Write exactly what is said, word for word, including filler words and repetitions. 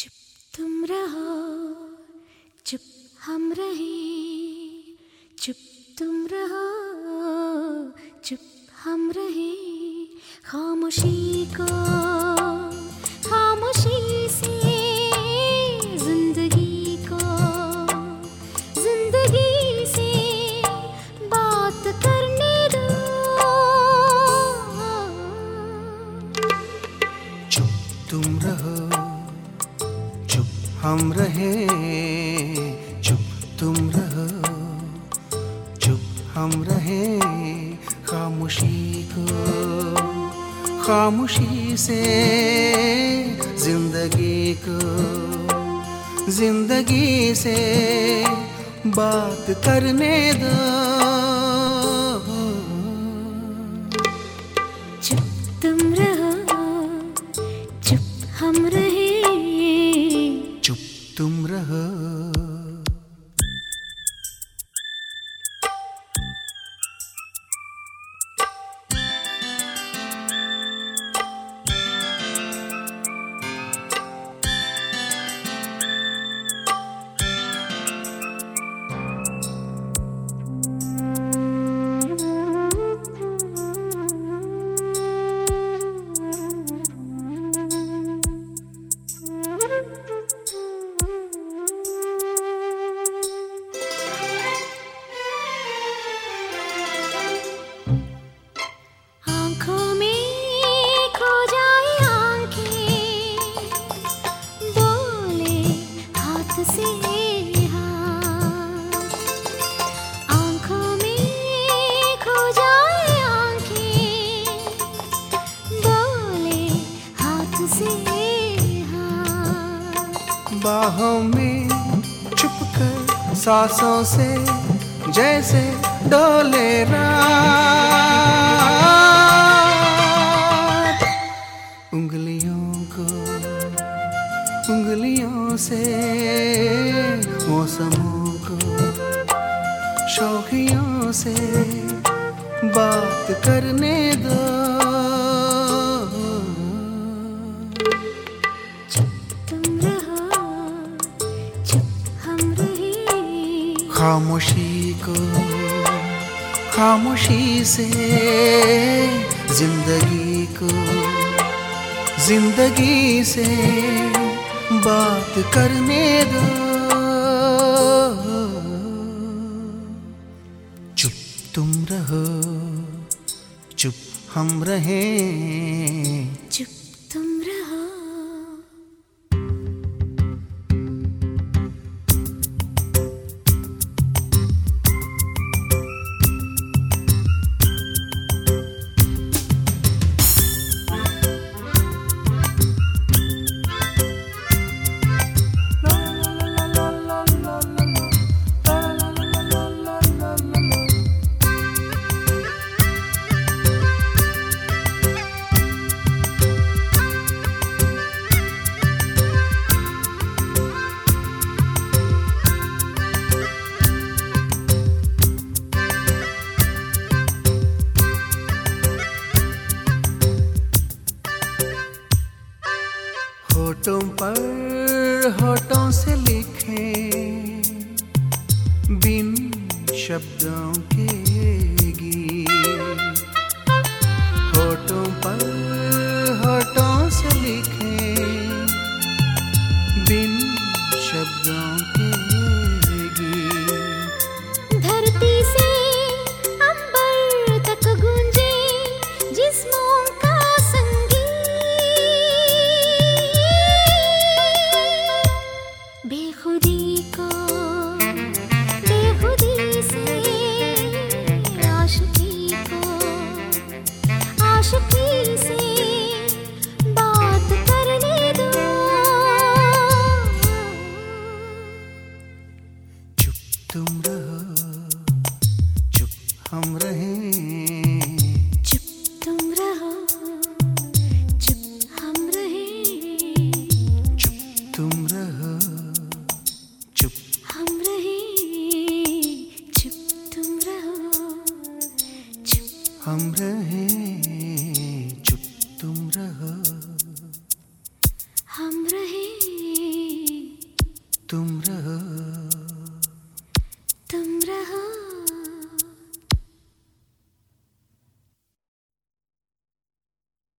चुप तुम रहो, चुप हम रहे, चुप तुम रहो, चुप हम रहे। खामोशी को खामोशी से जिंदगी को जिंदगी से बात करने दो। चुप तुम रहो, चुप हम रहे, चुप तुम रहो, चुप हम रहे। खामोशी को खामोशी से जिंदगी को जिंदगी से बात करने दो। चुप तुम रहो, चुप हम रहे, चुप तुम रहो। आँखों में खो जाए आँखें, बोले हाथ से हाथ। आँखों में खो जाए आँखें, बोले हाथ से हाथ। बाहों में छुपकर सांसों से जैसे डोले रात। उंगलियों को उंगलियों से मौसमों को शौकियों से बात करने दो। तुम रहो, चुप हम रहे, खामोशी को खामोशी से जिंदगी को जिंदगी से बात करने दो। चुप तुम रहो, चुप हम रहे, चुप तुम रहो। होठों पर होठों से लिखे बिन शब्दों के गीत। होठों पर होठों से लिखे बिन शब्दों के गीत। धरती से अंबर तक गूंजे जिस्मों का संगीत। बेखुदी को बेखुदी से तुम रहो तुम रहो